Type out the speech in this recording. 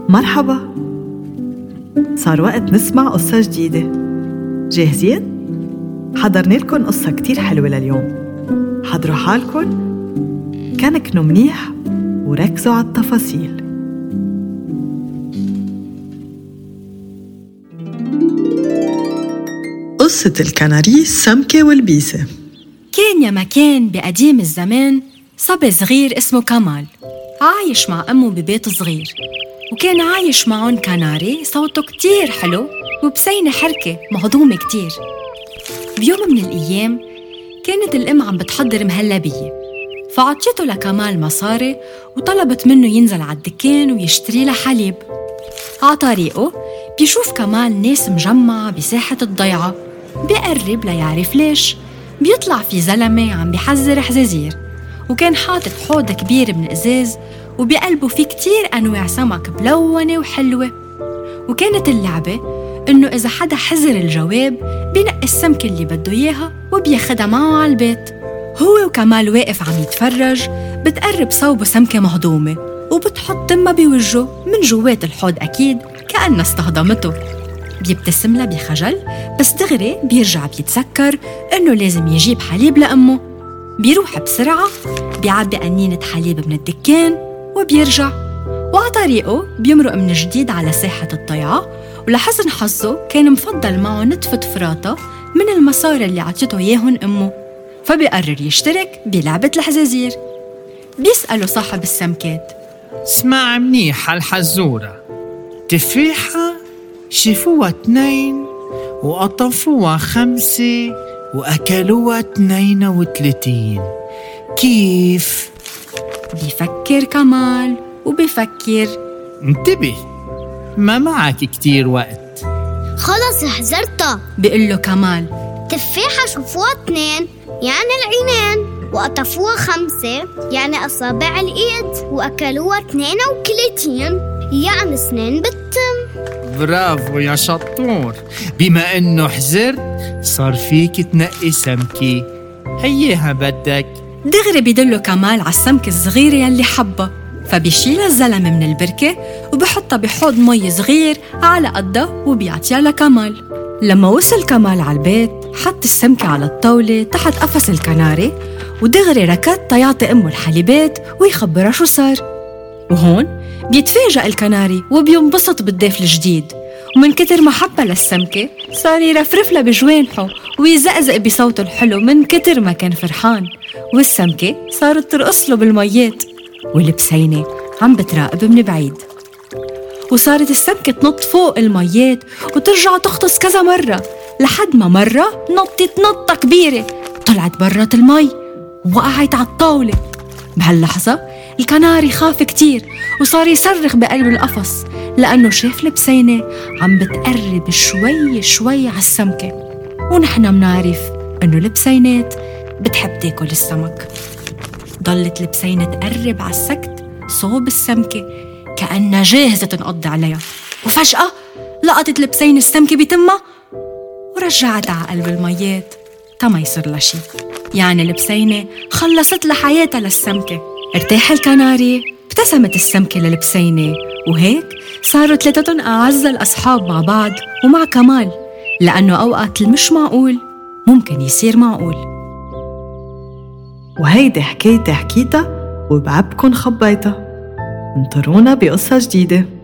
مرحبا، صار وقت نسمع قصة جديدة. جاهزين؟ حضرنا لكم قصة كتير حلوة لليوم. حضروا حالكم، كنكنوا منيح وركزوا على التفاصيل. قصة الكناري، السمكة والبيسة. كان يا مكان بقديم الزمان صبي صغير اسمه كمال، عايش مع أمه ببيت صغير، وكان عايش معهم كناري صوته كتير حلو وبسينة حركة مهضومة كتير. بيوم من الأيام كانت الأم عم بتحضر مهلبية، فعطيته لكمال مصاري وطلبت منه ينزل على الدكان ويشتري له حليب. على طريقه بيشوف كمال ناس مجمعة بساحة الضيعة، بيقرب ليعرف ليش. بيطلع في زلمة عم بيحزر حزازير، وكان حاطط حوض كبير من إزاز وبقلبه فيه كتير أنواع سمك ملونة وحلوة. وكانت اللعبة إنه إذا حدا حزر الجواب بينقي السمكة اللي بده إياها وبياخدها معه على البيت. هو وكمال واقف عم يتفرج، بتقرب صوبه سمكة مهضومة وبتحط تمها بوجهه من جوات الحوض، أكيد كأنها استهضمته. بيبتسم لها بخجل، بس دغري بيرجع بيتذكر إنه لازم يجيب حليب لأمه. بيروح بسرعة بيعبي قنينة حليب من الدكان وبيرجع، وعلى طريقه بيمرق من جديد على ساحة الضيعة. ولحسن حظه كان مفضل معه نتفة فراطة من المصاري اللي عطيته إياهن أمه، فبيقرر يشترك بلعبة الحزازير. بيسأله صاحب السمكات: اسمع منيح هالحزورة، تفاحة شافوها 2 وقطفوها 5 وأكلوها 32، كيف؟ بيفكر كمال وبيفكر. انتبه، ما معك كتير وقت. خلص حزرتها، بيقول له كمال: تفاحة شوفوها 2 يعني العينين، وقطفوها 5 يعني أصابع الإيد، وأكلوها 32 يعني سنين بالتم. برافو يا شطور، بما انه حزرت صار فيك تنقي سمكة، هيها بدك. دغري بيدله كمال على السمكة الصغيرة يلي حبها، فبيشيلها الزلمة من البركة وبحطها بحوض مي صغير على قدها وبيعطيها لكمال. لما وصل كمال على البيت حط السمكة على الطاولة تحت قفص الكناري، ودغري ركض تيعطي أمه الحليبات ويخبرها شو صار. وهون بيتفاجأ الكناري وبينبسط بالضيف الجديد، ومن كتر محبة للسمكة صار يرفرف لها بجوانحه ويزقزق بصوته الحلو من كتر ما كان فرحان. والسمكة صارت ترقص له بالميات، والبسينة عم بتراقب من بعيد. وصارت السمكة تنط فوق الميات وترجع تغطس كذا مرة، لحد ما مرة نطت نطة كبيرة طلعت برات المي ووقعت على الطاولة. بهاللحظة الكناري خاف كتير وصار يصرخ بقلب القفص، لأنه شاف البسينة عم بتقرب شوي شوي على السمكة. ونحن منعرف إنه البسينات بتحب تاكل السمك. ضلت البسينة تقرب على السكت صوب السمكة كأنها جاهزة تنقضي عليها، وفجأة لقطت البسينة السمكة بتمها ورجعت على قلب الميات تما يصير لها شي. يعني البسينة خلصت لحياتها للسمكة. ارتاح الكناري، ابتسمت السمكة للبسينة، وهيك صاروا ثلاثتهم أعز الأصحاب مع بعض ومع كمال، لأنه أوقات المش معقول ممكن يصير معقول. وهيدي حكايتي حكيتها وبعبكن خبيتها. انطرونا بقصة جديدة.